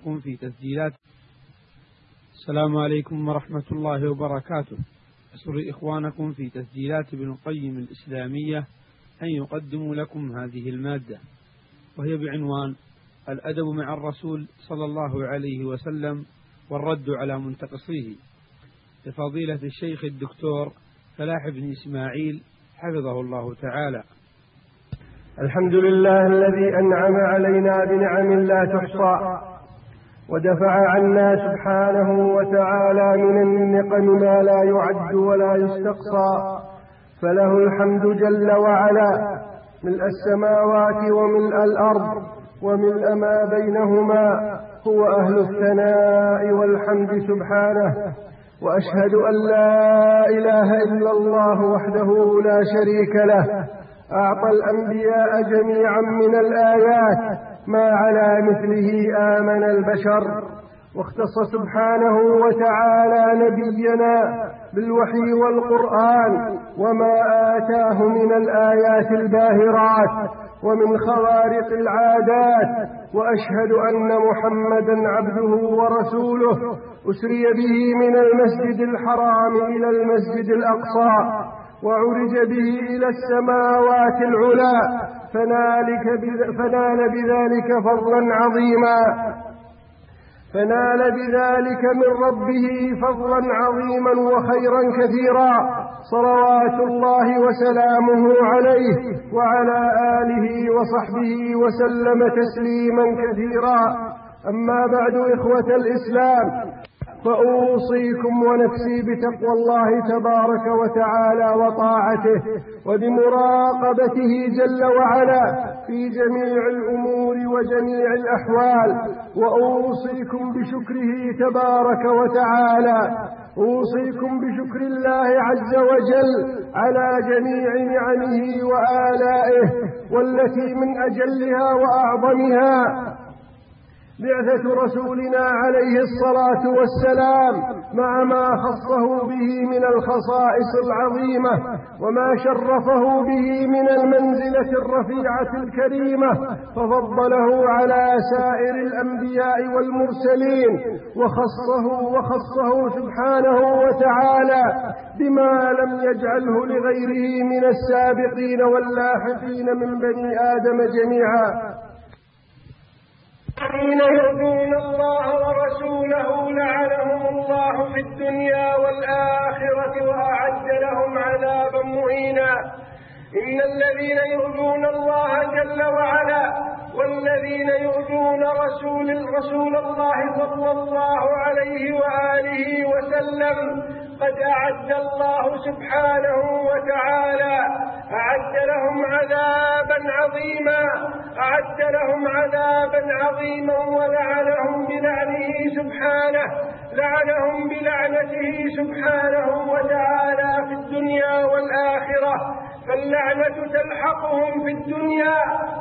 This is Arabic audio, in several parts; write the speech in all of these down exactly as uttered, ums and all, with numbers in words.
في تسجيلات. السلام عليكم ورحمة الله وبركاته. أسر إخوانكم في تسجيلات ابن القيم الإسلامية أن يقدموا لكم هذه المادة، وهي بعنوان الأدب مع الرسول صلى الله عليه وسلم والرد على منتقصيه، لفضيلة الشيخ الدكتور فلاح بن إسماعيل حفظه الله تعالى. الحمد لله الذي أنعم علينا بنعم لا تحصى، ودفع عنا سبحانه وتعالى من النقم ما لا يعد ولا يستقصى، فله الحمد جل وعلا ملء السماوات وملء الأرض وملء ما بينهما، هو أهل الثناء والحمد سبحانه. وأشهد أن لا إله إلا الله وحده لا شريك له، أعطى الأنبياء جميعا من الآيات ما على مثله آمن البشر، واختص سبحانه وتعالى نبينا بالوحي والقرآن وما آتاه من الآيات الباهرات ومن خوارق العادات. وأشهد أن محمدا عبده ورسوله أسري به من المسجد الحرام إلى المسجد الأقصى، وعرج به إلى السماوات العلا، فنال بذلك فضلا عظيما فنال بذلك من ربه فضلا عظيما وخيرا كثيرا، صلوات الله وسلامه عليه وعلى آله وصحبه وسلم تسليما كثيرا. أما بعد، إخوة الإسلام، فأوصيكم ونفسي بتقوى الله تبارك وتعالى وطاعته وبمراقبته جل وعلا في جميع الأمور وجميع الأحوال، وأوصيكم بشكره تبارك وتعالى. أوصيكم بشكر الله عز وجل على جميع نعمه وآلائه، والتي من أجلها وأعظمها بعثة رسولنا عليه الصلاة والسلام، مع ما خصه به من الخصائص العظيمة وما شرفه به من المنزلة الرفيعة الكريمة، ففضله على سائر الأنبياء والمرسلين، وخصه وخصه سبحانه وتعالى بما لم يجعله لغيره من السابقين واللاحقين من بني آدم جميعا. الذين يؤذون الله ورسوله لعنهم الله في الدنيا والآخرة وأعد لهم عذابا مهينا. إن الذين يؤذون الله جل وعلا والذين يؤذون رسول رسول الله صلى الله عليه وآله وسلم قد أعد الله سبحانه وتعالى أعد لهم عذابا عظيما أعد لهم عذابا عظيما ولعنهم بلعنه سبحانه لعنهم بلعنته سبحانه وتعالى في الدنيا والآخرة. فاللعنة تلحقهم في الدنيا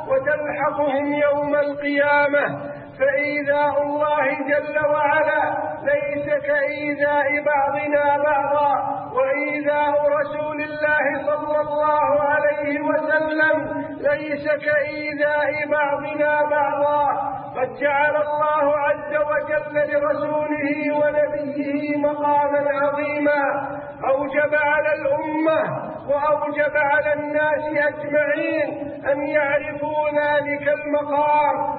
وتلحقهم يوم القيامة، فإيذاء الله جل وعلا ليس كإيذاء بعضنا بعضا، وإيذاء رسول الله صلى الله عليه وسلم ليس كإيذاء بعضنا بعضا. قد جعل الله عز وجل لرسوله ونبيه مقاما عظيما أوجب على الأمة وأوجب على الناس أجمعين أن يعرفوا ذلك المقام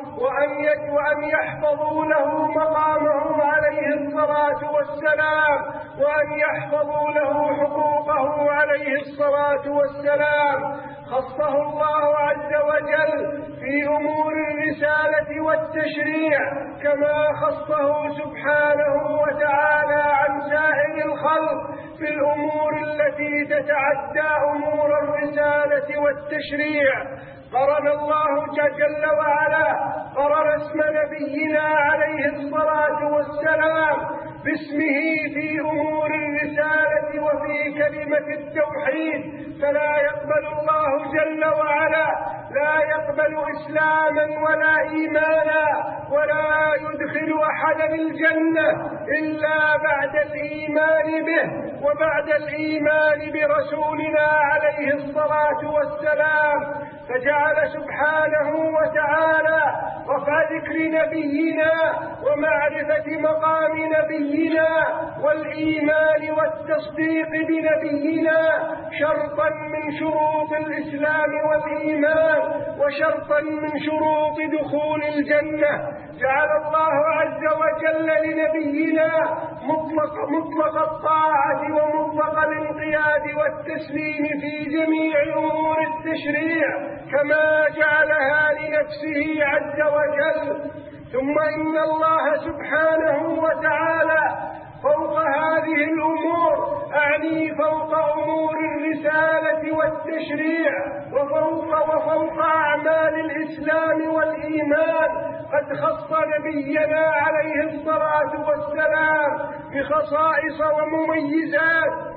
وأن يحفظوا له مقامه عليه الصلاة والسلام، وأن يحفظوا له حقوقه عليه الصلاة والسلام. خصه الله عز وجل في أمور الرسالة والتشريع كما خصه سبحانه وتعالى عن سائر الخلق في الأمور التي تتعدى أمور الرسالة والتشريع. قرن الله جل وعلا قرن اسم نبينا عليه الصلاة والسلام باسمه في أمور الرسالة وفي كلمة التوحيد، فلا يقبل الله جل وعلا لا يقبل إسلاما ولا إيمانا ولا يدخل أحدا الجنة إلا بعد الإيمان به وبعد الإيمان برسولنا عليه الصلاة والسلام. فجعل سبحانه وتعالى رفع ذكر نبينا ومعرفة مقام نبينا والإيمان والتصديق بنبينا شرطا من شروط الإسلام والإيمان وشرطا من شروط دخول الجنة. جعل الله عز وجل لنبينا مطلق, مطلق الطاعة ومطلق الانقياد والتسليم في جميع أمور التشريع كما جعلها لنفسه عز وجل. ثم إن الله سبحانه وتعالى فوق هذه الأمور، أعني فوق أمور الرسالة والتشريع وفوق وفوق أعمال الإسلام والإيمان، قد خص نبينا عليه الصلاة والسلام بخصائص ومميزات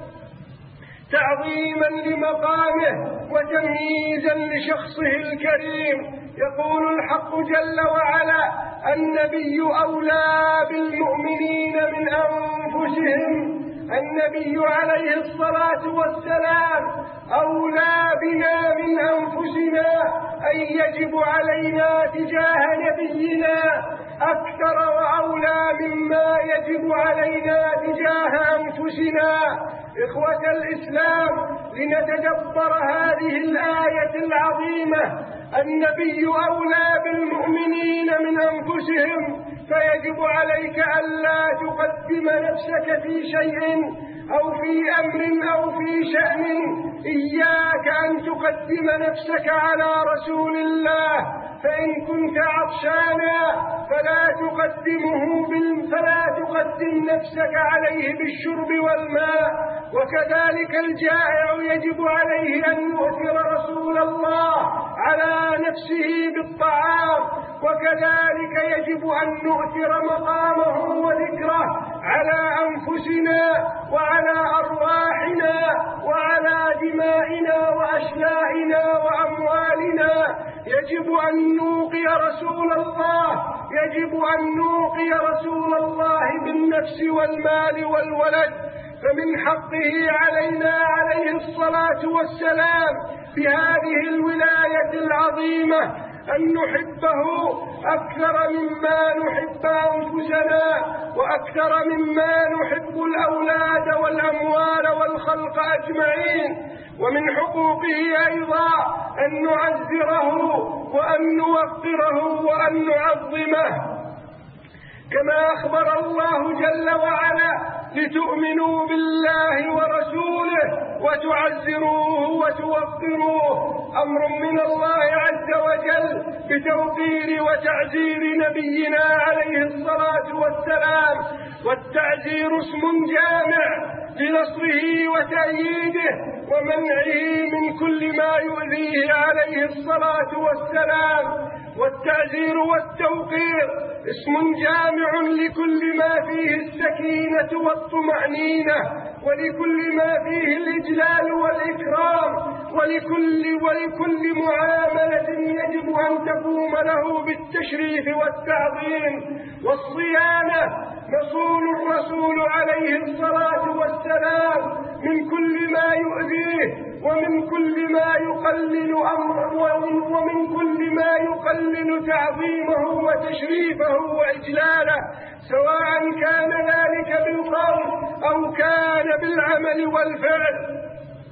تعظيما لمقامه وتمييزا لشخصه الكريم. يقول الحق جل وعلا: النبي أولى بالمؤمنين من أنفسهم. النبي عليه الصلاة والسلام أولى بنا من أنفسنا، أي يجب علينا تجاه نبينا أكثر وأولى مما يجب علينا تجاه أنفسنا. إخوة الإسلام، لنتدبر هذه الآية العظيمة: النبي أولى بالمؤمنين من أنفسهم، فيجب عليك ألا تقدم نفسك في شيء أو في أمر أو في شأن. إياك أن تقدم نفسك على رسول الله، فإن كنت عطشانا فلا تقدمه بال... فلا تقدم نفسك عليه بالشرب والماء. وكذلك الجائع يجب عليه أن يؤثر رسول الله على نفسه بالطعام، وكذلك يجب أن نؤثر مقامه وذكره على أنفسنا وعلى أرواحنا وعلى دمائنا وأشلائنا وأموالنا. يجب أن نوقي رسول الله يجب أن نوقي رسول الله بالنفس والمال والولد. فمن حقه علينا عليه الصلاة والسلام بهذه الولاية العظيمة أن نحبه أكثر مما نحب أنفسنا وأكثر مما نحب الأولاد والأموال والخلق أجمعين. ومن حقوقه أيضا أن نعزره وأن نوقره وأن نعظمه، كما أخبر الله جل وعلا: لتؤمنوا بالله ورسوله وتعزروه وتوقروه. أمر من الله عز وجل بتوقير وتعزير نبينا عليه الصلاة والسلام، والتعزير اسم جامع لنصره وتأييده ومنعه من كل ما يؤذيه عليه الصلاة والسلام. والتعزير والتوقير اسم جامع لكل ما فيه السكينة والطمأنينة، ولكل ما فيه الإجلال والإكرام، ولكل, ولكل معاملة يجب أن تقوم له بالتشريف والتعظيم والصيانة. يصون الرسول عليه الصلاة والسلام من كل ما يؤذيه ومن كل ما يقلل أمره ومن كل ما يقلل تعظيمه وتشريفه وإجلاله، سواء كان ذلك بالقول أو كان بالعمل والفعل.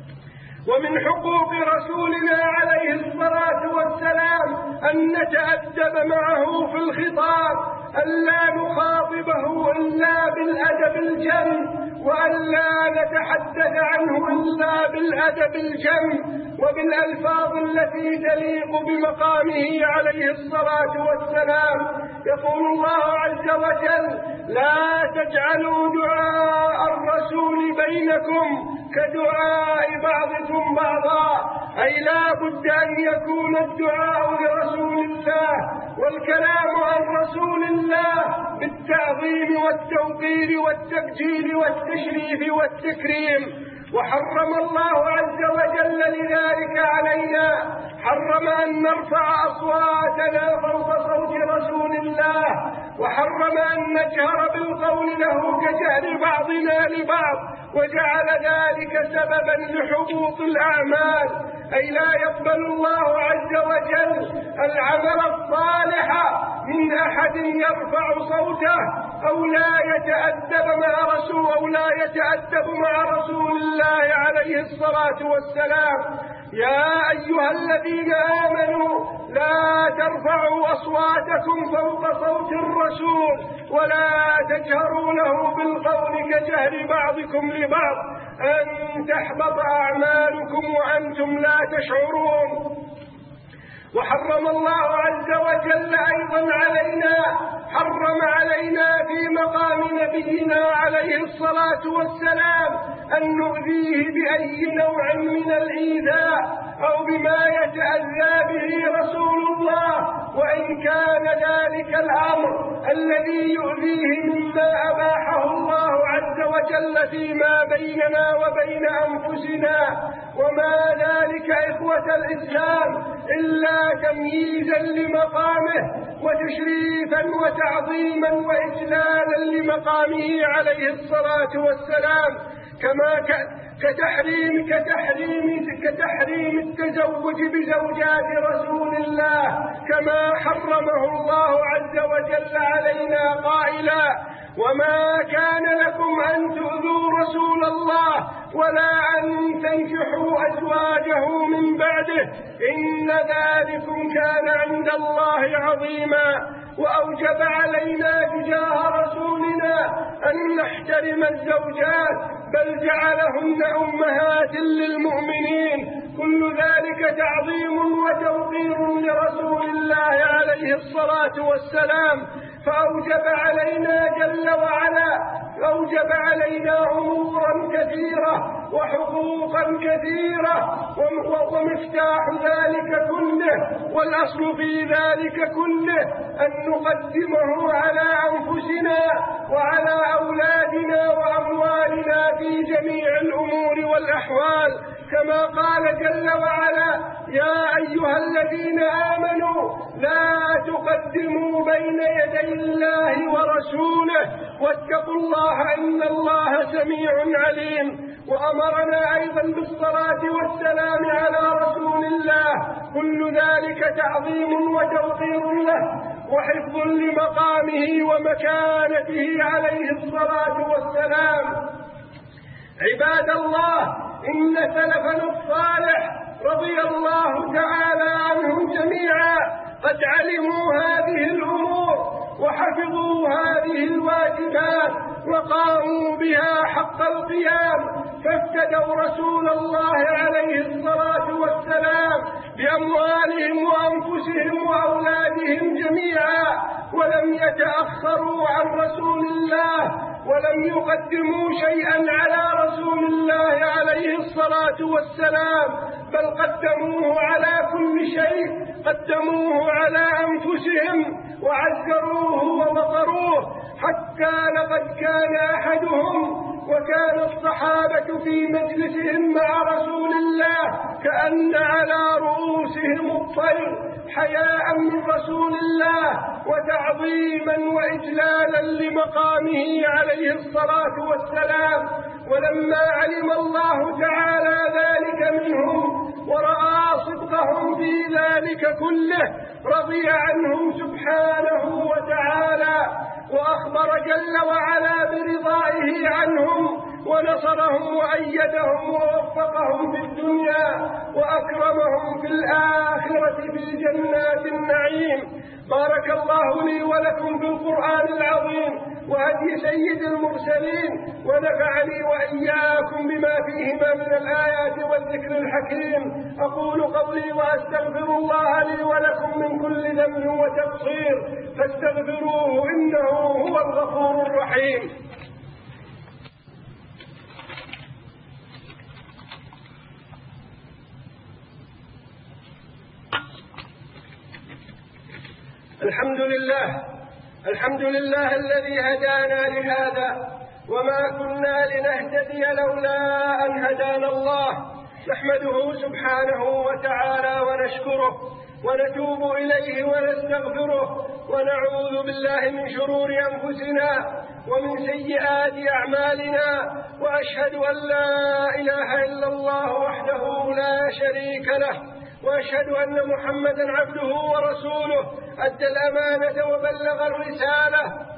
ومن حقوق رسولنا عليه الصلاة والسلام أن نتأدب معه في الخطاب، ألا نخاطبه إلا بالأدب الجم، وألا نتحدث عنه إلا بالأدب الجم وبالألفاظ التي تليق بمقامه عليه الصلاة والسلام. يقول الله عز وجل: لا تجعلوا دعاء الرسول بينكم كدعاء بعضكم بعضا، أي لا بد أن يكون الدعاء لرسول الله والكلام عن رسول الله بالتعظيم والتوقير والتبجيل والتشريف والتكريم. وحرم الله عز وجل لذلك علينا، حرم أن نرفع أصواتنا فوق صوت رسول الله، وحرم أن نجهر بالقول له كجهر بعضنا لبعض، وجعل ذلك سببا لحبوط الأعمال، أي لا يقبل الله عز وجل العمل الصالح من أحد يرفع صوته أو لا يتأدب مع رسول أو لا يتأدب مع رسول الله عليه الصلاة والسلام. يا أيها الذين آمنوا لا ترفعوا أصواتكم فوق صوت الرسول ولا تجهروا له بالقول كجهر بعضكم لبعض أن تحبط أعمالكم وأنتم لا تشعرون. وحرم الله عز وجل أيضا علينا حرم علينا في مقام نبينا عليه الصلاة والسلام أن نؤذيه بأي نوع من الإيذاء أو بما يتأذى به رسول الله، وإن كان ذلك الأمر الذي يؤذيه مما أباحه الله عز وجل فيما بيننا وبين أنفسنا، وما ذلك إخوة الإسلام إلا تمييزا لمقامه وتشريفا وتعظيما وإجلالا لمقامه عليه الصلاة والسلام، كما كتحريم كتحريم كتحريم التزوج بزوجات رسول الله، كما حرمه الله عز وجل علينا قائلا: وما كان لكم أن تؤذوا رسول الله ولا أن تنكحوا أزواجه من بعده إن ذلكم كان عند الله عظيما. وأوجب علينا تجاه رسولنا أن نحترم الزوجات، بل جعلهن أمهات للمؤمنين، كل ذلك تعظيم وتوقير لرسول الله عليه الصلاة والسلام. فأوجب علينا جل وعلا أوجب علينا أمورا كثيرة وحقوقا كثيرة، ومفتاح ذلك كله والأصل في ذلك كله أن نقدمه على أنفسنا وعلى أولادنا وأموالنا في جميع الأمور والأحوال، كما قال جل وعلا: يا أيها الذين آمنوا لا تقدموا بين يدي الله ورسوله واتقوا الله إن الله سميع عليم. وأمرنا أيضا بالصلاة والسلام على رسول الله، كل ذلك تعظيم وتوقير له وحفظ لمقامه ومكانته عليه الصلاة والسلام. عباد الله، إن سلفنا الصالح رضي الله تعالى عنهم جميعا قد علموا هذه الأمور وحفظوا هذه الواجبات وقاموا بها حق القيام، فافتدوا رسول الله عليه الصلاة والسلام بأموالهم وأنفسهم وأولادهم جميعا، ولم يتأخروا عن رسول الله ولم يقدموا شيئا على رسول الله عليه الصلاة والسلام، بل قدموه على كل شيء، قدموه على أنفسهم وعزروه ووقروه، حتى لقد كان أحدهم وكان الصحابة في مجلسهم مع رسول الله كأن على رؤوسهم الطير حياء من رسول الله وتعظيما وإجلالا لمقامه عليه الصلاة والسلام. ولما علم الله تعالى ذلك منهم ورأى صدقهم في ذلك كله رضي عنهم سبحانه وتعالى، وأخبر جل وعلا برضائه عنهم ونصرهم وأيدهم ووفقهم في الدنيا وأكرمهم في الآخرة في جنات النعيم. بارك الله لي ولكم بالقرآن العظيم وهدي سيد المرسلين، ونفعني وإياكم بما فيهما من الآيات والذكر الحكيم. أقول قولي وأستغفر الله لي ولكم من كل ذنب وتقصير، فاستغفروه إنه هو الغفور الرحيم. الحمد لله الحمد لله الذي هدانا لهذا وما كنا لنهتدي لولا أن هدانا الله، نحمده سبحانه وتعالى ونشكره ونتوب إليه ونستغفره ونعوذ بالله من شرور أنفسنا ومن سيئات أعمالنا، وأشهد أن لا إله إلا الله وحده لا شريك له، وأشهد أن محمدا عبده ورسوله أدى الأمانة وبلغ الرسالة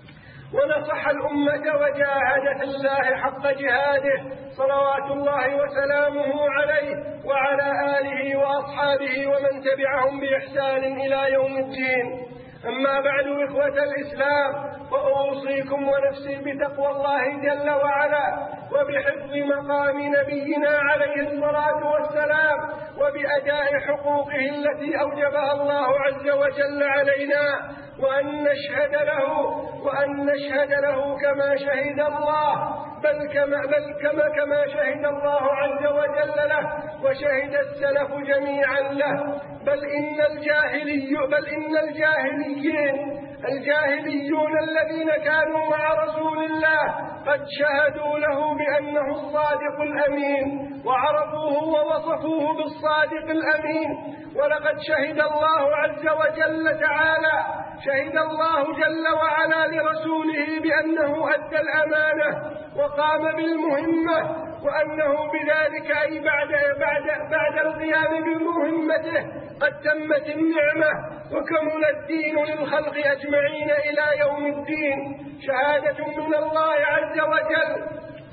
ونصح الأمة وجاهد في الله حق جهاده، صلوات الله وسلامه عليه وعلى آله وأصحابه ومن تبعهم بإحسان إلى يوم الدين. أما بعد، إخوة الإسلام، فأوصيكم ونفسي بتقوى الله جل وعلا وبحفظ مقام نبينا عليه الصلاة والسلام وبأداء حقوقه التي أوجبها الله عز وجل علينا، وأن نشهد له وأن نشهد له كما شهد الله بل كما بل كما كما شهد الله عز وجل له وشهد السلف جميعا له، بل إن الجاهلي بل إن الجاهليين الجاهليون الذين كانوا مع رسول الله قد شهدوا له بأنه الصادق الأمين، وعرفوه ووصفوه بالصادق الأمين. ولقد شهد الله عز وجل تعالى شهد الله جل وعلا لرسوله بأنه أدى الأمانة وقام بالمهمة، وأنه بذلك أي بعد, بعد, بعد القيام بمهمته قد تمت النعمة وكمل الدين للخلق أجمعين إلى يوم الدين، شهادة من الله عز وجل.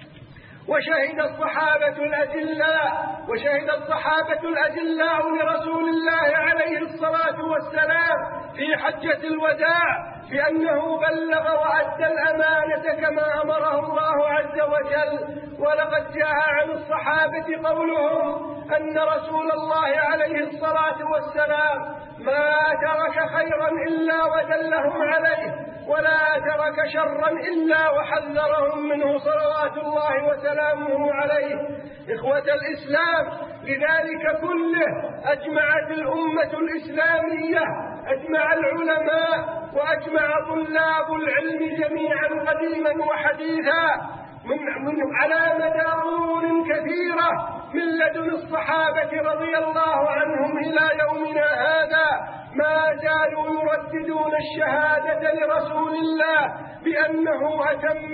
وشهد الصحابة الأجلاء وشهد الصحابة الأجلاء لرسول الله عليه الصلاة والسلام في حجة الوداع بأنه بلغ وأدى الأمانة كما أمره الله عز وجل. ولقد جاء عن الصحابة قولهم أن رسول الله عليه الصلاة والسلام ما ترك خيرا إلا ودلهم عليه، ولا ترك شرا إلا وحذرهم منه صلوات الله وسلامه عليه. إخوة الإسلام، لذلك كله أجمعت الأمة الإسلامية، أجمع العلماء وأجمع طلاب العلم جميعا قديما وحديثا من, من على مدى قرون كثيرة من لدن الصحابة رضي الله عنهم إلى يومنا هذا ما زالوا يرددون الشهادة لرسول الله بأنه أتم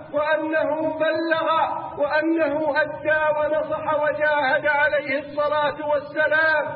وأنه بلغ وأنه أدى ونصح وجاهد عليه الصلاة والسلام.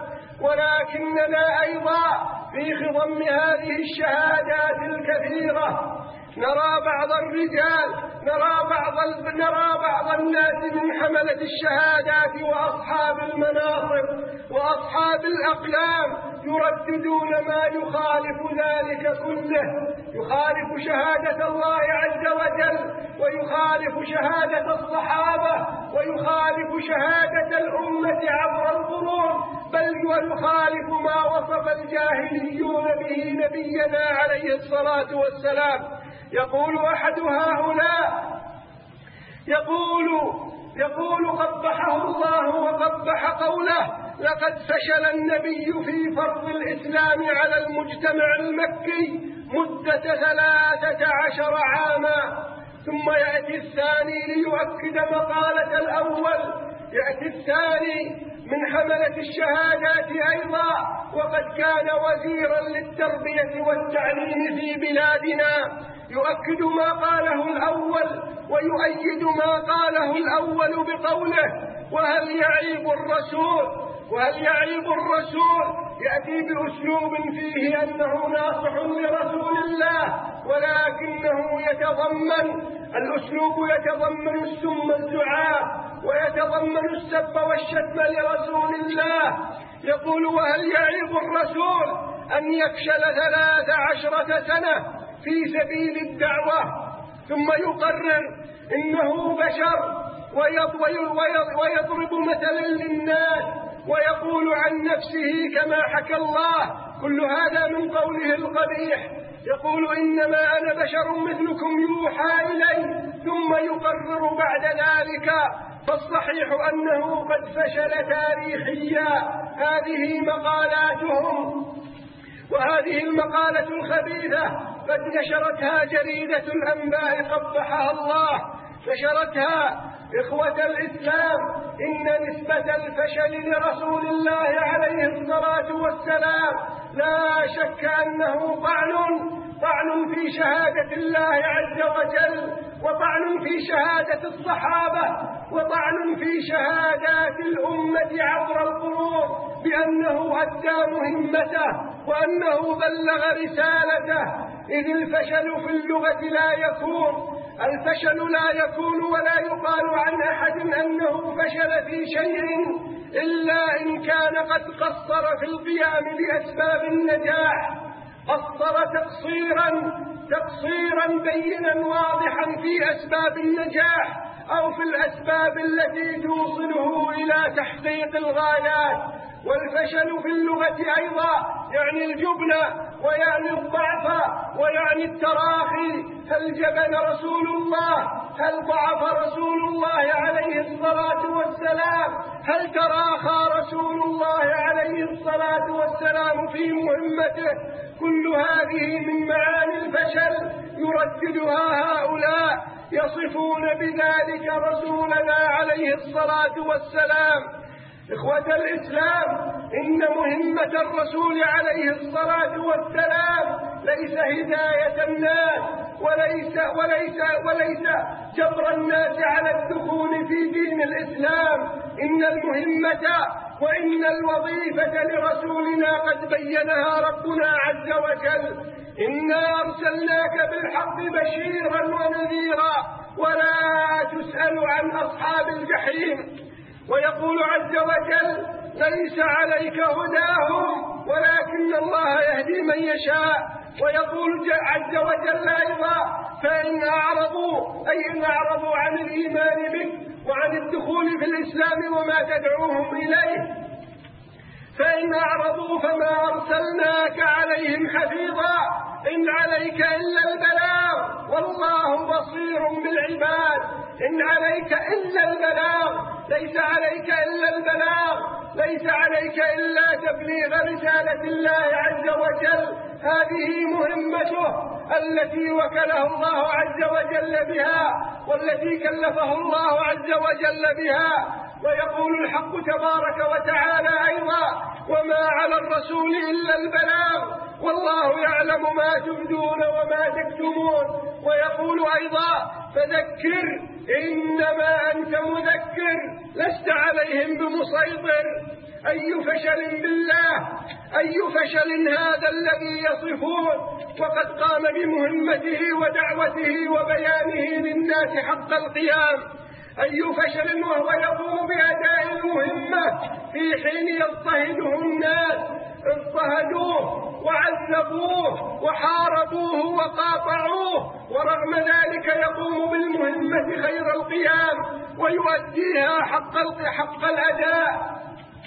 ولكننا أيضا في خضم هذه الشهادات الكثيرة نرى بعض الرجال نرى بعض نرى بعض الناس من حملة الشهادات وأصحاب المناصب وأصحاب الأقلام يرددون ما يخالف ذلك كله، يخالف شهادة الله عز وجل ويخالف شهادة الصحابة ويخالف شهادة الأمة عبر القرون، بل ويخالف ما وصف الجاهليون به نبينا عليه الصلاة والسلام. يقول أحد هؤلاء يقول يقول قبحه الله وقبح قوله: لقد فشل النبي في فرض الإسلام على المجتمع المكي مدة ثلاثة عشر عاما. ثم يأتي الثاني ليؤكد مقالة الأول، يأتي الثاني من حملة الشهادات أيضا وقد كان وزيرا للتربية والتعليم في بلادنا، يؤكد ما قاله الأول ويؤيد ما قاله الأول بقوله: وهل يعيب الرسول وهل يعيب الرسول يأتي بأسلوب فيه أنه ناصح لرسول الله، ولكنه يتضمن الأسلوب يتضمن السم الزعاء ويتضمن السب والشتم لرسول الله. يقول: وهل يعيب الرسول أن يفشل ثلاث عشرة سنة في سبيل الدعوة ثم يقرر إنه بشر ويضرب مثلا للناس ويقول عن نفسه كما حكى الله؟ كل هذا من قوله القبيح. يقول: إنما أنا بشر مثلكم يوحى إلي، ثم يقرر بعد ذلك. فالصحيح أنه قد فشل تاريخيا. هذه مقالاتهم، وهذه المقالة الخبيثة قد نشرتها جريدة الأنباء قبحها الله نشرتها. إخوة الإسلام، إن نسبة الفشل لرسول الله عليه الصلاة والسلام لا شك أنه طعن طعن في شهادة الله عز وجل، وطعن في شهادة الصحابة، وطعن في شهادات الأمة عبر القرون بأنه أدى مهمته وأنه بلغ رسالته. إذ الفشل في اللغة لا يكون الفشل لا يكون ولا يقال عن أحد أنه فشل في شيء إلا إن كان قد قصر في القيام بأسباب النجاح، قصر تقصيرا تقصيرا بينا واضحا في أسباب النجاح أو في الأسباب التي توصله إلى تحقيق الغايات. والفشل في اللغة أيضا يعني الجبن ويعني الضعف ويعني التراخي. هل جبن رسول الله؟ هل ضعف رسول الله عليه الصلاة والسلام؟ هل تراخى رسول الله عليه الصلاة والسلام في مهمته؟ كل هذه من معاني الفشل يرددها هؤلاء يصفون بذلك رسولنا عليه الصلاة والسلام. إخوة الإسلام، إن مهمة الرسول عليه الصلاة والسلام ليس هداية الناس وليس, وليس, وليس جبر الناس على الدخول في دين الإسلام. إن المهمة وإن الوظيفة لرسولنا قد بينها ربنا عز وجل. إنا أرسلناك بالحق بشيرا ونذيرا ولا تسأل عن أصحاب الجحيم. ويقول عز وجل: ليس عليك هداهم ولكن الله يهدي من يشاء. ويقول عز وجل أيضا: فإن أعرضوا أي إن أعرضوا عن الإيمان بك وعن الدخول في الإسلام وما تدعوهم إليه، فإن أعرضوا فما أرسلناك عليهم حفيظا إن عليك إلا البلاغ والله بصير بالعباد. إن عليك إلا البلاغ، ليس عليك إلا البلاغ، ليس عليك إلا تبليغ رسالة الله عز وجل. هذه مهمته التي وكله الله عز وجل بها والتي كلفه الله عز وجل بها. ويقول الحق تبارك وتعالى أيضا: وما على الرسول إلا البلاغ والله يعلم ما تبدون وما تكتمون. ويقول أيضا: فذكر إنما أنت مذكر لست عليهم بمسيطر. أي فشل بالله، أي فشل هذا الذي يصفون وقد قام بمهمته ودعوته وبيانه للناس حق القيام. أي فشل وهو يقوم بأداء المهمة في حين يضطهده الناس، اضطهدوه وعذبوه وحاربوه وقاطعوه، ورغم ذلك يقوم بالمهمة خير القيام ويؤديها حق حق الأداء.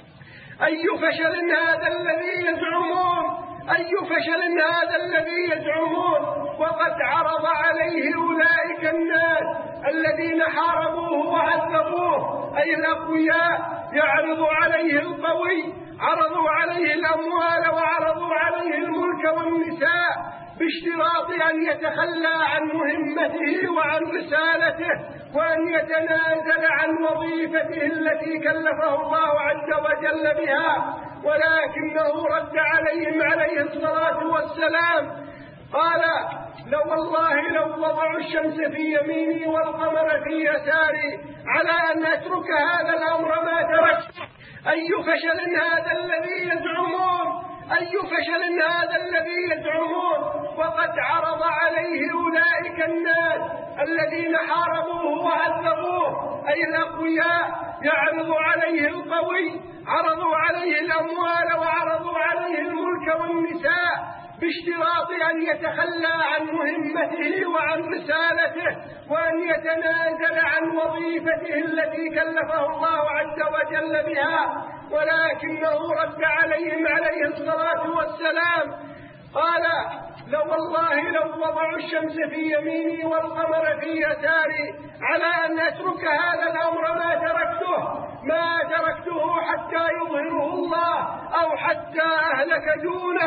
أي فشل هذا الذي يزعمون أي فشل هذا الذي يزعمون وقد عرض عليه أولئك الناس الذين حاربوه وعذبوه، أي الأقوياء، يعرض عليه القوي، عرضوا عليه الأموال وعرضوا عليه الملك والنساء باشتراط أن يتخلى عن مهمته وعن رسالته وأن يتنازل عن وظيفته التي كلفه الله عز وجل بها. ولكنه رد عليهم عليه الصلاة والسلام قال: لو والله لو وضعوا الشمس في يميني والقمر في يساري على أن أترك هذا الأمر ما تركته. أي فشل هذا الذي يزعمون أي فشل هذا الذي يزعمون وقد عرض عليه أولئك الناس الذين حاربوه وعذبوه، أي الأقوياء، يعرض عليه القوي، عرضوا عليه الأموال وعرضوا عليه الملك والنساء باشتراط أن يتخلى عن مهمته وعن رسالته وأن يتنازل عن وظيفته التي كلفه الله عز وجل بها. ولكنه رد عليهم عليه الصلاة والسلام قال: لو والله لو وضعوا الشمس في يميني والقمر في يساري على أن أترك هذا الأمر ما تركته ما تركته حتى يظهره الله أو حتى أهلك دونه.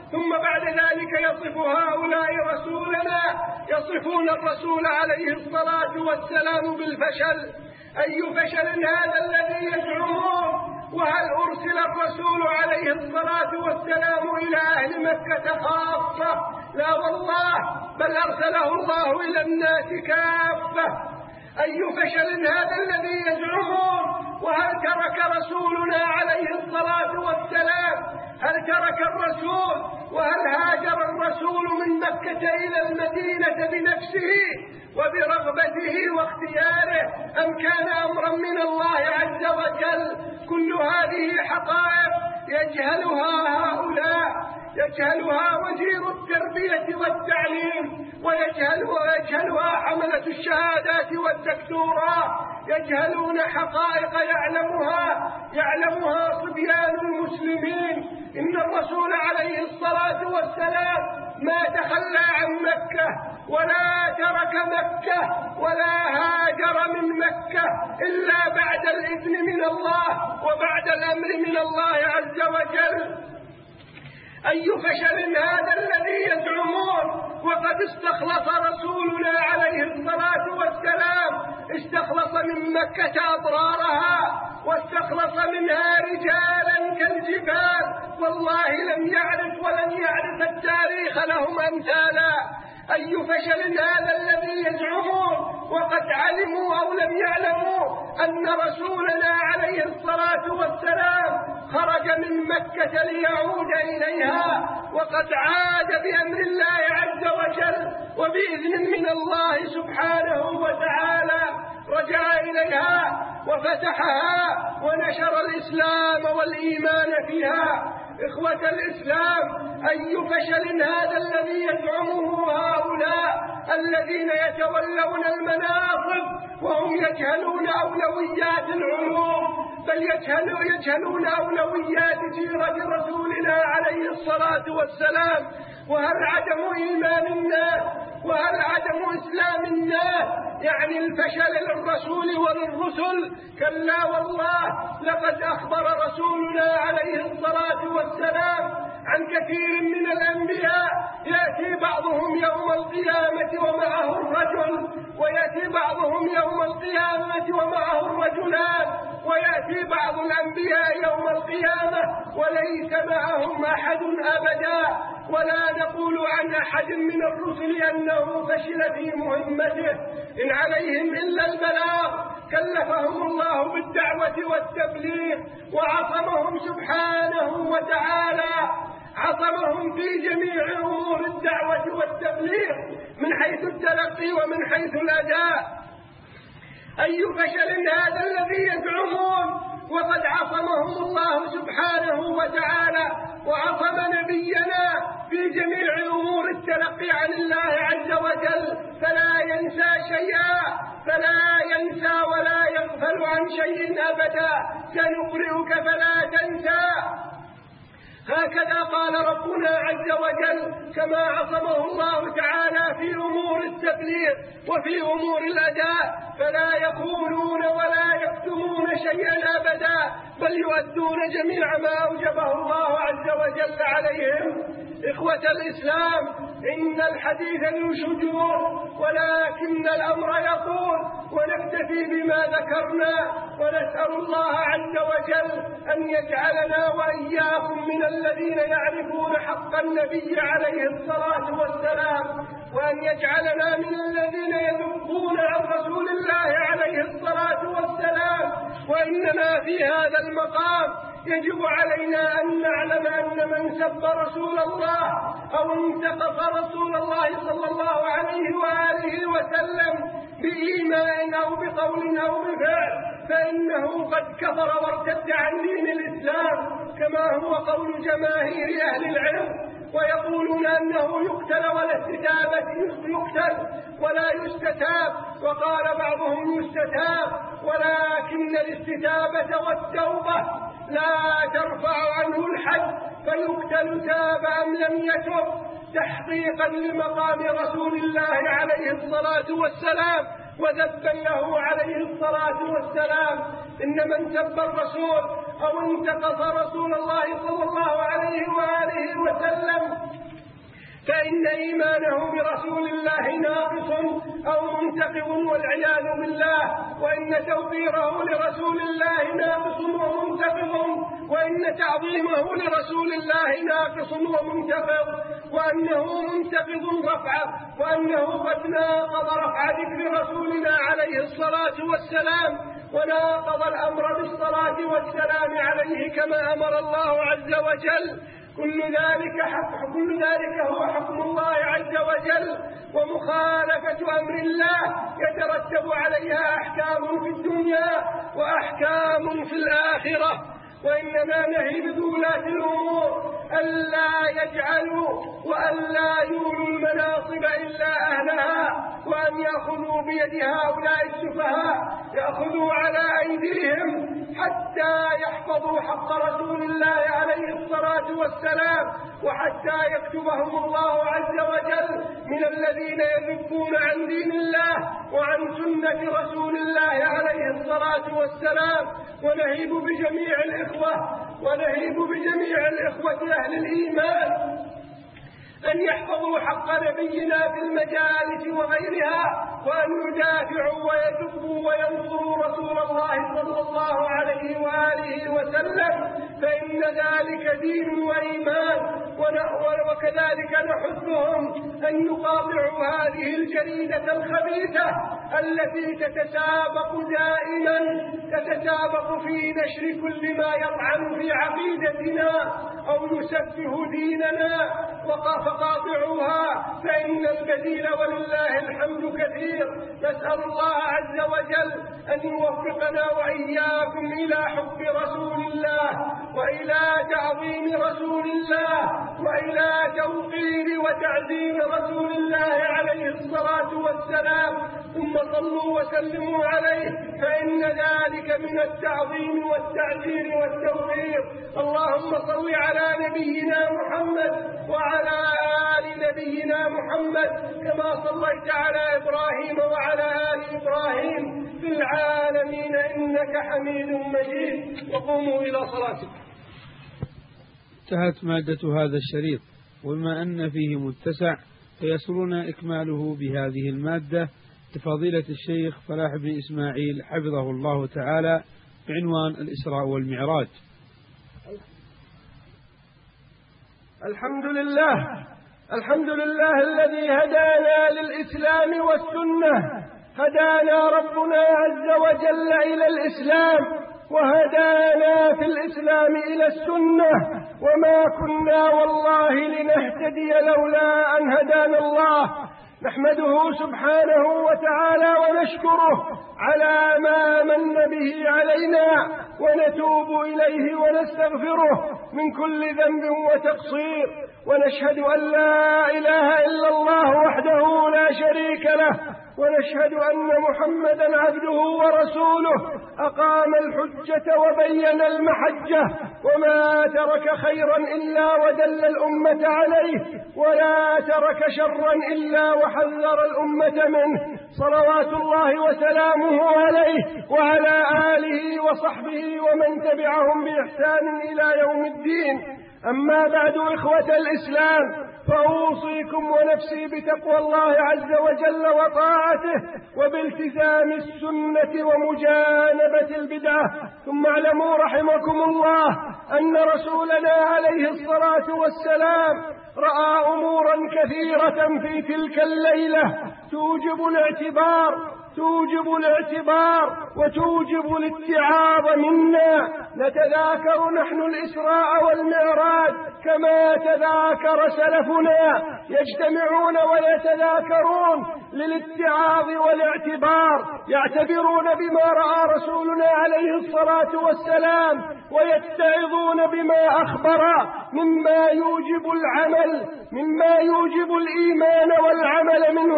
ثم بعد ذلك يصف هؤلاء رسولنا، يصفون الرسول عليه الصلاة والسلام بالفشل. أي فشل هذا الذي يزعمون؟ وهل أرسل الرسول عليه الصلاة والسلام إلى أهل مكة خاصة؟ لا والله، بل أرسله الله إلى الناس كافة. أي فشل هذا الذي يزعمون؟ وهل ترك رسولنا عليه الصلاة والسلام، هل ترك الرسول وهل هاجر الرسول من مكة إلى المدينة بنفسه وبرغبته واختياره، أم كان أمرا من الله عز وجل؟ كل هذه حقائق يجهلها هؤلاء، يجهلها وزير التربية والتعليم، ويجهلها يجهلها حملة الشهادات والدكتوراه، يجهلون حقائق يعلمها يعلمها صبيان المسلمين. إن الرسول عليه الصلاة والسلام ما تخلى عن مكة ولا ترك مكة ولا هاجر من مكة إلا بعد الإذن من الله وبعد الأمر من الله عز وجل. أي فشل هذا الذي يزعمون؟ وقد استخلص رسولنا عليه الصلاة والسلام، استخلص من مكة أضرارها واستخلص منها رجالا كالجبال، والله لم يعرف ولن يعرف التاريخ لهم أمثالا. أي فشل هذا الذي يزعمون وقد علموا أو لم يعلموا أن رسولنا عليه الصلاة والسلام خرج من مكة ليعود إليها، وقد عاد بأمر الله عز وجل وبإذن من الله سبحانه وتعالى، رجع إليها وفتحها ونشر الإسلام والإيمان فيها. إخوة الإسلام، أي فشل هذا الذي يزعمه هؤلاء الذين يتولون المناصب وهم يجهلون أولويات العلوم، بل يجهلون, يجهلون أولويات سيرة رسولنا عليه الصلاة والسلام. وهل عدم إيمان الناس وهل عدم إسلام الناس يعني الفشل للرسول وللرسل؟ كلا والله، لقد أخبر رسولنا عليه الصلاة والسلام عن كثير من الأنبياء يأتي بعضهم يوم القيامة ومعه الرجل، ويأتي بعضهم يوم القيامة ومعه الرجلان، ويأتي بعض الأنبياء يوم القيامة وليس معهم أحد أبدا. ولا نقول عن أحد من الرسل أنه فشل في مهمته، إن عليهم إلا البلاغ، كلفهم الله بالدعوة والتبليغ وعصمهم سبحانه وتعالى، عصمهم في جميع أمور الدعوة والتبليغ من حيث التلقي ومن حيث الأداء. أي فشل هذا الذي يزعمون وقد عصمهم الله سبحانه وتعالى وعصم نبينا في جميع أمور التلقي عن الله عز وجل، فلا ينسى شيئا، فلا ينسى ولا يغفل عن شيء أبدا. سنقرئك فلا تنسى، هكذا قال ربنا عز وجل، كما عصمه الله تعالى في أمور التبليغ وفي أمور الأداء، فلا يقولون ولا يكتمون شيئا أبدا، بل يؤدون جميع ما أوجبه الله عز وجل عليهم. إخوة الإسلام، إن الحديث ذو شجون ولكن الأمر يطول، ونكتفي بما ذكرنا، ونسأل الله عز وجل أن يجعلنا وإياكم من الذين يعرفون حق النبي عليه الصلاة والسلام، وأن يجعلنا من الذين يذبون عن رسول الله عليه الصلاة والسلام. وإننا في هذا المقام يجب علينا أن نعلم أن من سب رسول الله أو انتقص رسول الله صلى الله عليه وآله وسلم بإيمان أو بقول أو بفعل فإنه قد كفر وارتد عن دين الإسلام، كما هو قول جماهير أهل العلم، ويقولون أنه يقتل ولا استتابة يقتل ولا يستتاب، وقال بعضهم يستتاب، ولكن الاستتابة والتوبة لا ترفع عنه الحد فيقتل تاب أم لم يتب، تحقيقا لمقام رسول الله عليه الصلاة والسلام وذبا له عليه الصلاة والسلام. إن من سب الرسول أو انتقص رسول الله صلى الله عليه وآله وسلم فإن إيمانه برسول الله ناقص أو منتقض والعياذ بالله، وإن توقيره لرسول الله ناقص ومنتقض، وإن تعظيمه لرسول الله ناقص ومنتقض، وأنه منتقض رفعه، وأنه قد ناقض رفع ذكر رسولنا عليه الصلاة والسلام، وناقض الأمر بالصلاة والسلام عليه كما أمر الله عز وجل. كل ذلك حق كل ذلك هو حكم الله عز وجل، ومخالفة أمر الله يترتب عليها أحكام في الدنيا وأحكام في الآخرة. وإنما نهي بولاة الأمور ألا يجعلوا وألا يولوا المناصب إلا أهلها، وأن يأخذوا بيد هؤلاء السفهاء يأخذوا على أيديهم حتى يحفظوا حق رسول الله عليه الصلاة والسلام، وحتى يكتبهم الله عز وجل من الذين يذبون عن دين الله وعن سنة رسول الله عليه الصلاة والسلام. ونهيب بجميع الإخوة ونهيب بجميع الإخوة أهل الإيمان أن يحفظوا حق نبينا في المجالس وغيرها، وأن يدافعوا ويسبوا وينصروا رسول الله صلى الله عليه وآله وسلم، فإن ذلك دين وإيمان. وكذلك نحثهم أن يقاطعوا هذه الجريدة الخبيثة التي تتسابق دائما تتسابق في نشر كل ما يطعن في عقيدتنا أو يسفه ديننا، فقاطعوها فإن البديل ولله الحمد كثير. نسأل الله عز وجل أن يوفقنا وإياكم إلى حب رسول الله وإلى تعظيم رسول الله وإلى توقير وتعظيم رسول الله عليه الصلاة والسلام. ثم صلوا وسلموا عليه فإن ذلك من التعظيم والتعزير والتوقير. اللهم صل على نبينا محمد وعلى آل نبينا محمد كما صليت على إبراهيم وعلى آل إبراهيم في العالمين إنك حميد مجيد. وقوموا إلى صلاتكم. انتهت مادة هذا الشريط، وبما أن فيه متسع فيسرنا إكماله بهذه المادة لفضيلة الشيخ فلاح بن إسماعيل حفظه الله تعالى بعنوان الإسراء والمعراج. الحمد لله الحمد لله الذي هدانا للإسلام والسنة. هدانا ربنا عز وجل إلى الإسلام، وهدانا في الإسلام إلى السنة، وما كنا والله لنهتدي لولا أن هدانا الله. نحمده سبحانه وتعالى ونشكره على ما من به علينا، ونتوب إليه ونستغفره من كل ذنب وتقصير، ونشهد أن لا إله إلا الله وحده لا شريك له، ونشهد أن محمدا عبده ورسوله أقام الحجة وبين المحجة، وما ترك خيرا إلا ودل الأمة عليه، ولا ترك شرا إلا وحذر الأمة منه، صلوات الله وسلامه عليه وعلى آله وصحبه ومن تبعهم بإحسان إلى يوم الدين. أما بعد إخوة الإسلام، فأوصيكم ونفسي بتقوى الله عز وجل وطاعته وبالتزام السنة ومجانبة البدعة. ثم اعلموا رحمكم الله أن رسولنا عليه الصلاة والسلام رأى أمورا كثيرة في تلك الليلة توجب الاعتبار توجب الاعتبار وتوجب الاتعاظ منا. نتذاكر نحن الإسراء والمعراج كما تذاكر سلفنا، يجتمعون ويتذاكرون للاتعاظ والاعتبار، يعتبرون بما رأى رسولنا عليه الصلاة والسلام، ويتعظون بما أخبر مما يوجب العمل مما يوجب الإيمان والعمل منهم جميعا.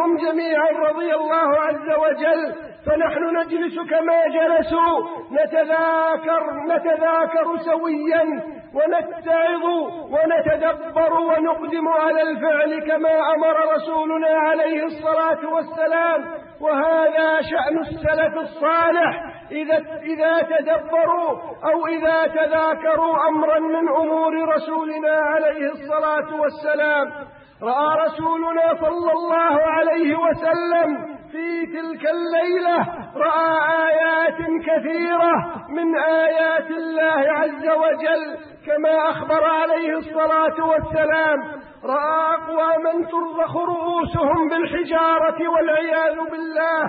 جميعا رضي الله عز وجل، فنحن نجلس كما جلسوا نتذاكر نتذاكر سويا ونتعظ ونتدبر ونقدم على الفعل كما أمر رسولنا عليه الصلاة والسلام. وهذا شأن السلف الصالح، إذا, إذا تدبروا أو إذا تذاكروا أمرا من أمور رسولنا عليه الصلاة والسلام. رأى رسولنا صلى الله عليه وسلم في تلك الليلة رأى آيات كثيرة من آيات الله عز وجل كما أخبر عليه الصلاة والسلام. رأى أقواما ترضخ رؤوسهم بالحجارة والعياذ بالله،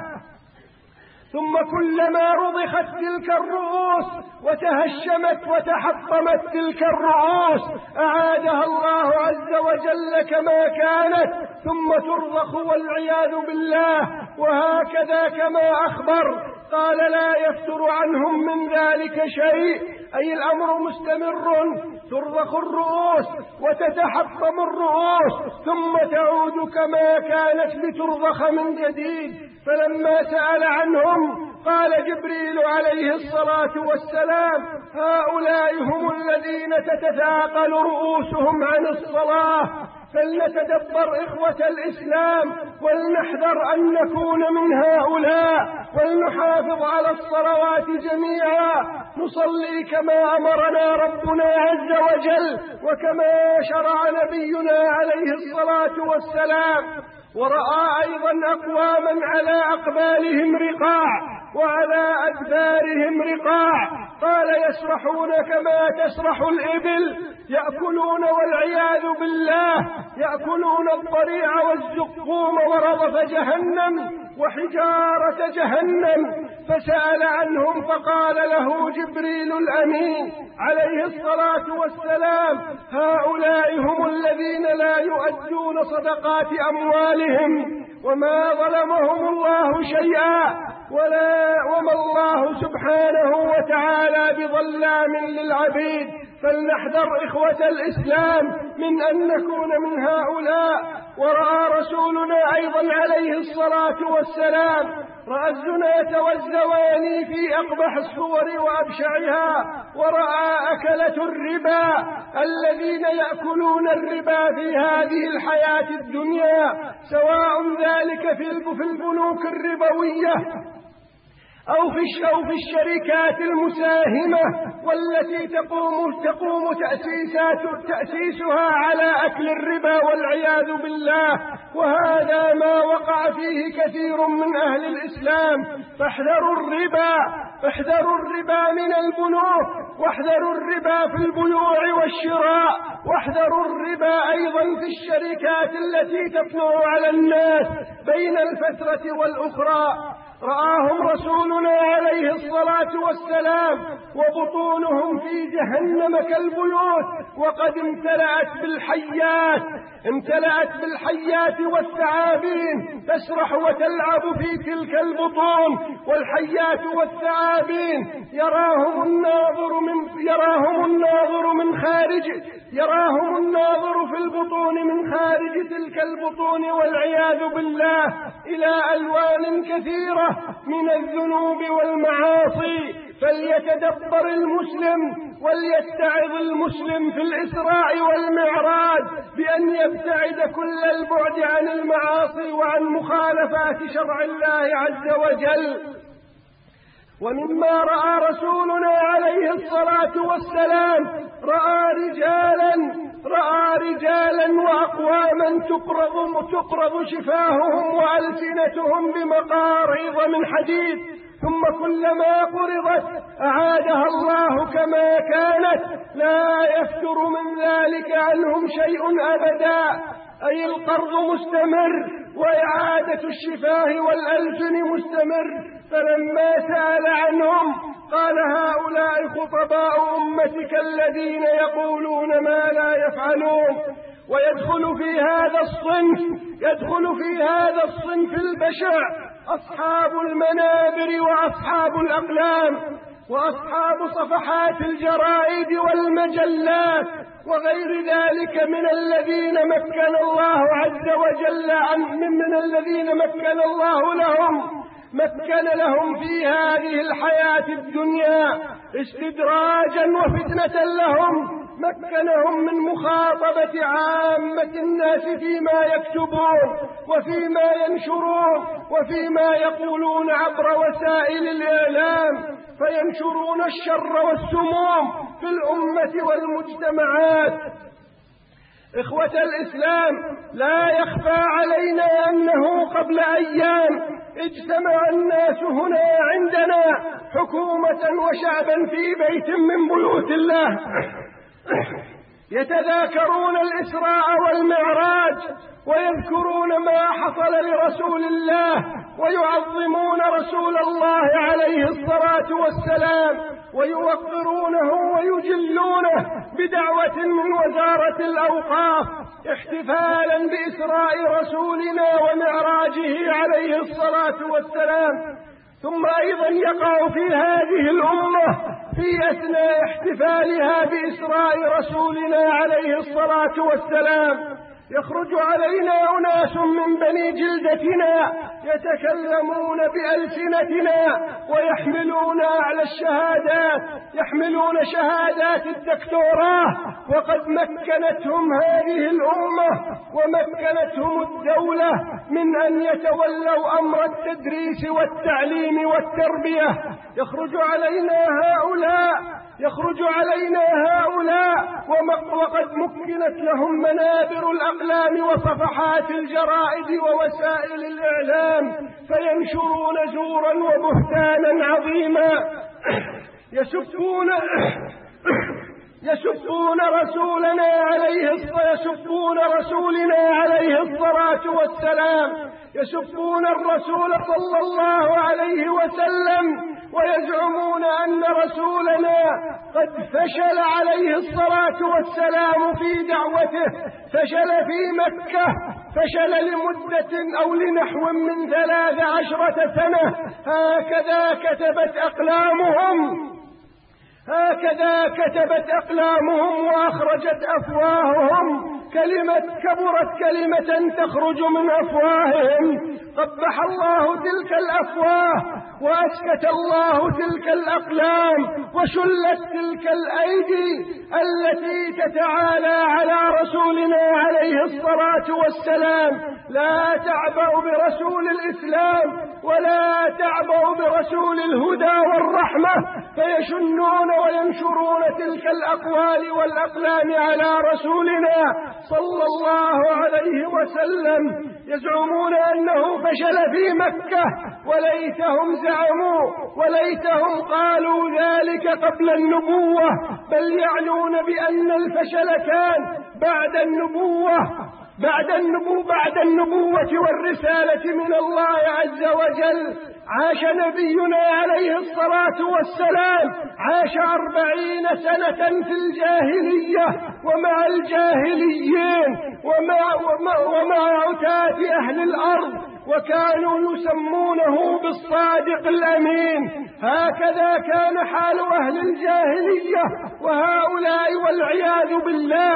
ثم كلما رضخت تلك الرؤوس وتهشمت وتحطمت تلك الرؤوس أعادها الله عز وجل كما كانت ثم ترضخ والعياذ بالله. وهكذا كما أخبر قال لا يفتر عنهم من ذلك شيء، أي الأمر مستمر، ترضخ الرؤوس وتتحطم الرؤوس ثم تعود كما كانت لترضخ من جديد. فلما سأل عنهم قال جبريل عليه الصلاة والسلام هؤلاء هم الذين تتثاقل رؤوسهم عن الصلاة. فلنتدبر إخوة الإسلام ولنحذر أن نكون من هؤلاء، ولنحافظ على الصلوات جميعا، نصلي كما أمرنا ربنا عز وجل وكما شرع نبينا عليه الصلاة والسلام. ورأى أيضا أقواما على أقبالهم رقاع وعلى أدبارهم رقاع، قال يسرحون كما تسرح الإبل، يأكلون والعياذ بالله يأكلون الضريع والزقوم ورغف جهنم وحجارة جهنم. فسأل عنهم فقال له جبريل الأمين عليه الصلاة والسلام هؤلاء هم الذين لا يؤدون صدقات أموالهم وما ظلمهم الله شيئا ولا وما الله سبحانه وتعالى بظلام للعبيد. فلنحذر إخوة الإسلام من أن نكون من هؤلاء. ورأى رسولنا أيضا عليه الصلاة والسلام رأى الزناة والزواني في أقبح الصور وأبشعها، ورأى أكلة الربا الذين يأكلون الربا في هذه الحياة الدنيا، سواء ذلك في البنوك الربوية أو في أو في الشركات المساهمة والتي تقوم تقوم تأسيسات تأسيسها على أكل الربا والعياذ بالله. وهذا ما وقع فيه كثير من أهل الإسلام. فاحذروا الربا، احذروا الربا من البنوك، واحذروا الربا في البيوع والشراء، واحذروا الربا أيضا في الشركات التي تطلع على الناس بين الفترة والأخرى. رآهم رسولنا عليه الصلاة والسلام وبطونهم في جهنم كالبيوت، وقد امتلأت بالحيات امتلأت بالحيات والثعابين تسرح وتلعب في تلك البطون. والحيات والثعابين يراهم الناظر من يراهم الناظر من خارج يراهم الناظر في البطون من خارج تلك البطون والعياذ بالله إلى ألوان كثيرة من الذنوب والمعاصي. فليتدبر المسلم وليتعظ المسلم في الإسراء والمعراج بأن يبتعد كل البعد عن المعاصي وعن مخالفات شرع الله عز وجل. ومما رأى رسولنا عليه الصلاة والسلام رأى رجالا رأى رجالا وأقواما تقرض تقرض شفاههم وألسنتهم بمقاريض من حديد، ثم كلما قرضت أعادها الله كما كانت، لا يفتر من ذلك عنهم شيء أبدا. أي القرض مستمر وإعادة الشفاه والألسن مستمر. فلما سأل عنهم قال هؤلاء خطباء أمتك الذين يقولون ما لا يفعلون. ويدخل في هذا الصنف يدخل في هذا الصنف البشع أصحاب المنابر وأصحاب الأقلام وأصحاب صفحات الجرائد والمجلات وغير ذلك من الذين مكن الله عز وجل عن من الذين مكن الله لهم مكن لهم في هذه الحياة الدنيا استدراجا وفتنة لهم، مكنهم من مخاطبة عامة الناس فيما يكتبون وفيما ينشرون وفيما يقولون عبر وسائل الإعلام، فينشرون الشر والسموم في الأمة والمجتمعات. إخوة الإسلام، لا يخفى علينا أنه قبل أيام اجتمع الناس هنا عندنا حكومة وشعبا في بيت من بيوت الله يتذاكرون الإسراء والمعراج ويذكرون ما حصل لرسول الله ويعظمون رسول الله عليه الصلاة والسلام ويوقرونه ويجلونه بدعوة من وزارة الأوقاف احتفالا بإسراء رسولنا ومعراجه عليه الصلاة والسلام. ثم أيضا يقع في هذه الأمة في أثناء احتفالها بإسراء رسولنا عليه الصلاة والسلام يخرج علينا أناس من بني جلدتنا يتكلمون بألسنتنا ويحملون أعلى الشهادات، يحملون شهادات الدكتوراه، وقد مكنتهم هذه الأمة ومكنتهم الدولة من أن يتولوا أمر التدريس والتعليم والتربية. يخرج علينا هؤلاء يخرج علينا هؤلاء وقد مكنت لهم منابر الأقلام وصفحات الجرائد ووسائل الإعلام فينشرون زورا وبهتانا عظيما يسبون يسبون رسولنا عليه يسبون رسولنا عليه الصلاة والسلام يسبون الرسول صلى الله عليه وسلم ويزعمون أن رسولنا قد فشل عليه الصلاة والسلام في دعوته، فشل في مكة، فشل لمدة أو لنحو من ثلاث عشرة سنة. هكذا كتبت أقلامهم هكذا كتبت أقلامهم وأخرجت أفواههم كلمة كبرت كلمة تخرج من أفواههم قبح الله تلك الأفواه وأسكت الله تلك الأقلام وشلت تلك الأيدي التي تتعالى على رسولنا عليه الصلاة والسلام. لا تعبأ برسول الإسلام ولا تعبأ برسول الهدى والرحمة فيشنون وينشرون تلك الأقوال والأقلام على رسولنا صلى الله عليه وسلم، يزعمون أنه فشل في مكة وليتهم زعموا وليتهم قالوا ذلك قبل النبوة، بل يعنون بأن الفشل كان بعد النبوة بعد النبوة بعد النبوة والرسالة من الله عز وجل. عاش نبينا عليه الصلاة والسلام عاش أربعين سنة في الجاهلية ومع الجاهليين ومع, ومع, ومع عتاة أهل الأرض وكانوا يسمونه بالصادق الأمين. هكذا كان حال أهل الجاهلية وهؤلاء والعياذ بالله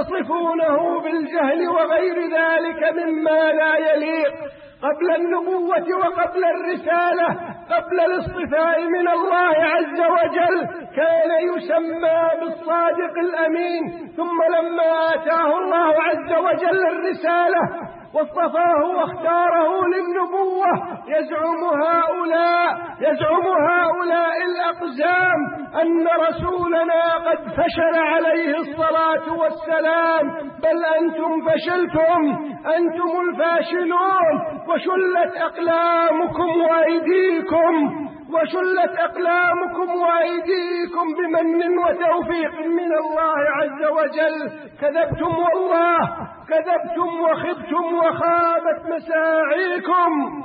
يصفونه بالجهل وغير ذلك مما لا يليق. قبل النبوة وقبل الرسالة قبل الاصطفاء من الله عز وجل كان يسمى بالصادق الأمين، ثم لما آتاه الله عز وجل الرسالة واصطفاه واختاره للنبوة يزعم هؤلاء يزعم هؤلاء الأقزام أن رسولنا قد فشل عليه الصلاة والسلام، بل أنتم فشلتم، أنتم الفاشلون، وشلت أقلامكم وأيديكم وشلت أقلامكم وأيديكم بمن وتوفيق من الله عز وجل. كذبتم والله، كذبتم وخبتم وخابت مساعيكم.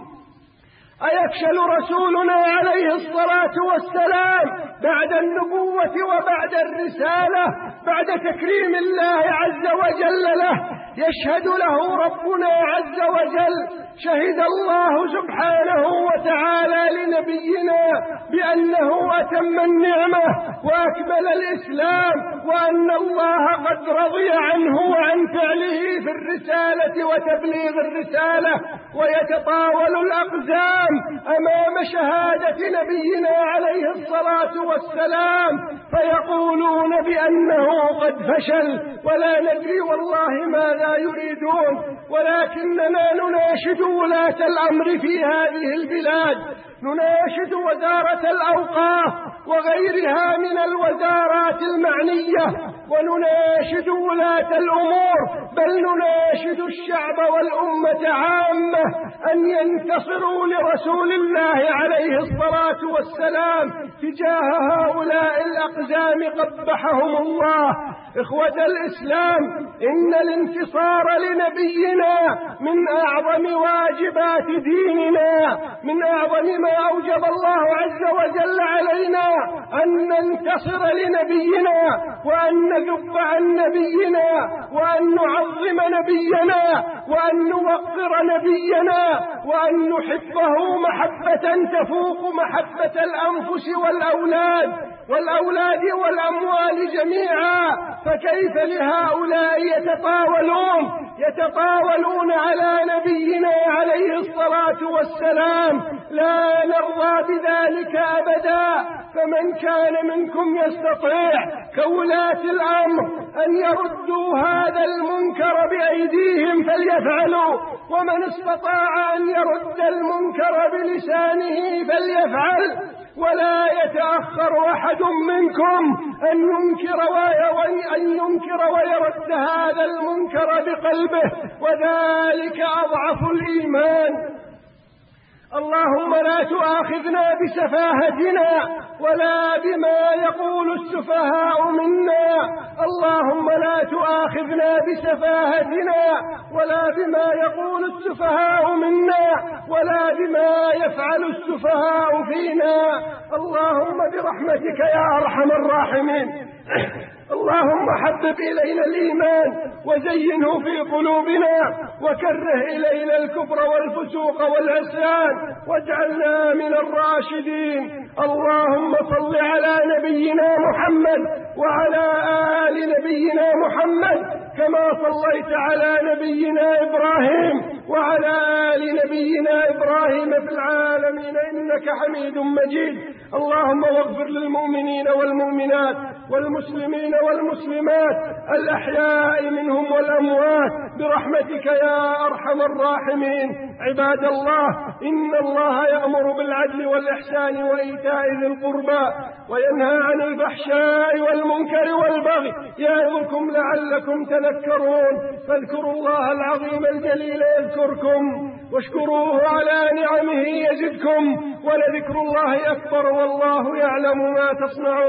أيفشل رسولنا عليه الصلاة والسلام بعد النبوة وبعد الرسالة بعد تكريم الله عز وجل له؟ يشهد له ربنا عز وجل، شهد الله سبحانه وتعالى لنبينا بأنه أتم النعمة وأكمل الإسلام، وأن الله قد رضي عنه وعن فعله في الرسالة وتبليغ الرسالة، ويتطاول الأقزام أمام شهادة نبينا عليه الصلاة والسلام فيقولون بأنه قد فشل، ولا ندري والله ماذا يريدون. ولكننا نناشد ولاة الأمر في هذه البلاد، نناشد وزارة الأوقاف وغيرها من الوزارات المعنية، ونناشد ولاة الأمور، بل نناشد الشعب والأمة عامة أن ينتصروا لرسول الله عليه الصلاة والسلام تجاه هؤلاء الأقزام قبحهم الله. إخوة الإسلام، إن الانتصار لنبينا من أعظم واجبات ديننا، من أعظم ما أوجب الله عز وجل علينا أن ننتصر لنبينا، وأن نذب عن نبينا، وأن نعظم نبينا، وأن نوقر نبينا، وأن نحبه محبة تفوق محبة الأنفس والأولاد والأولاد والأموال جميعا. فكيف لهؤلاء يتطاولون يتطاولون على نبينا عليه الصلاة والسلام؟ لا نرضى بذلك أبدا. فمن كان منكم يستطيع كولاة الأمر أن يردوا هذا المنكر بأيديهم فليفعلوا، ومن استطاع أن يرد المنكر بلسانه فليفعل. ولا يتأخر أحد منكم أن ينكر وأن ينكر ويرد هذا المنكر بقلبه، وذلك أضعف الإيمان. اللهم لا تؤاخذنا بسفاهتنا ولا بما يقول السفهاء منا. اللهم لا تؤاخذنا بسفاهتنا ولا بما يقول السفهاء منا ولا بما يفعل السفهاء فينا. اللهم برحمتك يا أرحم الراحمين اللهم حبب إلينا الإيمان وزينه في قلوبنا، وكره إلينا الكفر والفسوق والعصيان، واجعلنا من الراشدين. اللهم صل على نبينا محمد وعلى آل نبينا محمد كما صليت على نبينا إبراهيم وعلى آل نبينا إبراهيم في العالمين إنك حميد مجيد. اللهم اغفر للمؤمنين والمؤمنات والمسلمين والمسلمات الأحياء منهم والأموات برحمتك يا أرحم الراحمين. عباد الله، إن الله يأمر بالعدل والإحسان وإيتاء ذي القربى وينهى عن الفحشاء والمنكر والبغي يعظكم لعلكم تذكرون. فاذكروا الله العظيم الجليل يذكركم، واشكروه على نعمه يزدكم، ولذكر الله أكبر والله يعلم ما تصنعون.